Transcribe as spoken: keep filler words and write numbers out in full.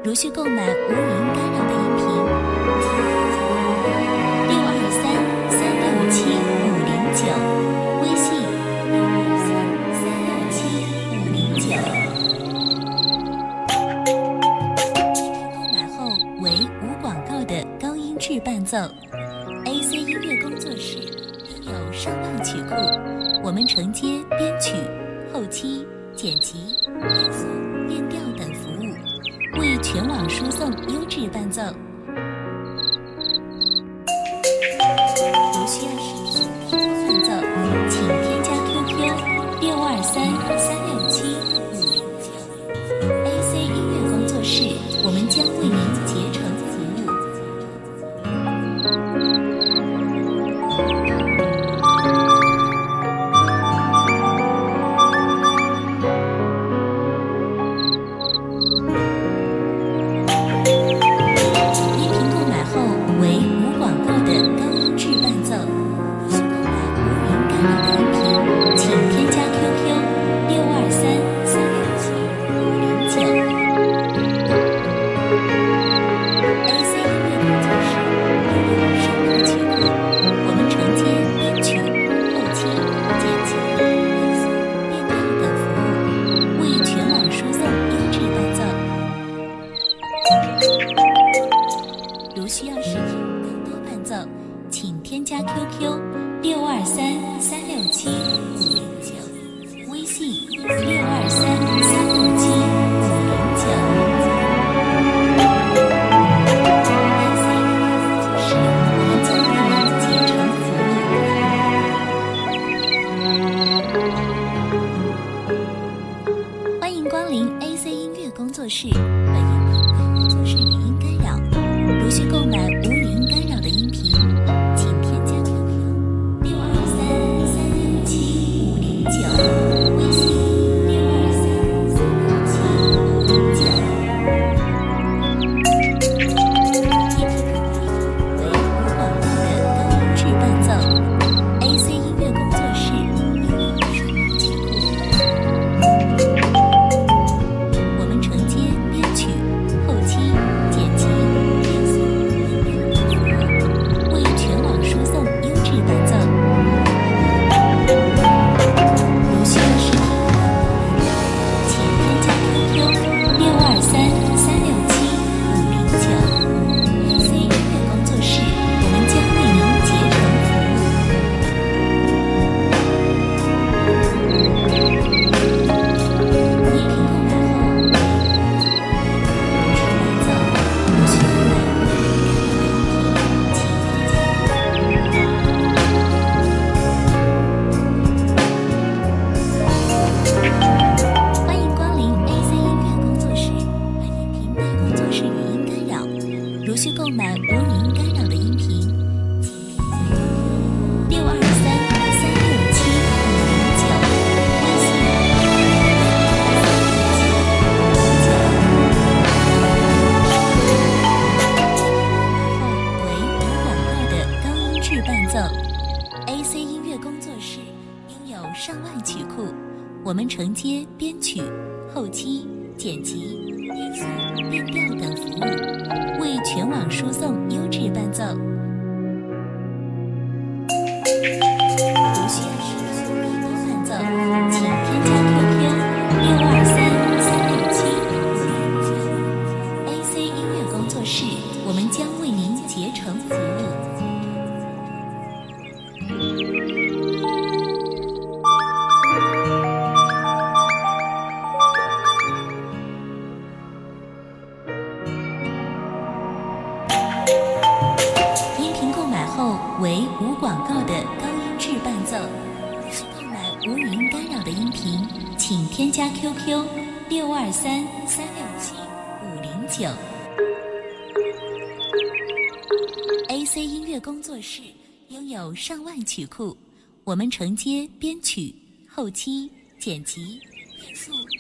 如需购买无语音干扰的音频，六二三三六七五零九，微信六二三三六七五零九。购买后为无广告的高音质伴奏。A C 音乐工作室拥有上万曲库，我们承接编曲、后期、剪辑、变速、变调等服务，为全网输送优质伴奏。如需要使用伴奏，请添加 Q Q 六二三三六七五零九。A C 音乐工作室，我们将为您竭诚服务。如需要使用更多伴奏，请添加 Q Q 六二三三六七五零九，微信六二三三六七五零九。是我们将为您竭诚服务。欢迎光临 A C 音乐工作室，本音频工作室语音干扰。如需购买无语音干扰的音频，请添加 Q Q 六二三三六七五零九，微信六二三三六七五零九。音频为无广告的高音质伴奏。A C 音乐工作室拥有上万曲库，我们承接编曲、后期、剪辑。如需购买无语音干扰的音频，请六二三三六七五零九，微信后为无广告的高音质伴奏。A C 音乐工作室拥有上万曲库，我们承接编曲、后期、剪辑、变速、变调等服务，为全网输送优质伴奏。如需要使用更多伴奏，请添加 Q Q 六二三三六七五零九。A C 音乐工作室，我们将为您竭诚服务。为无广告的高音质伴奏。需购买无语音干扰的音频，请添加 Q Q 六二三三六七五零九。A C 音乐工作室拥有上万曲库，我们承接编曲、后期、剪辑、变速。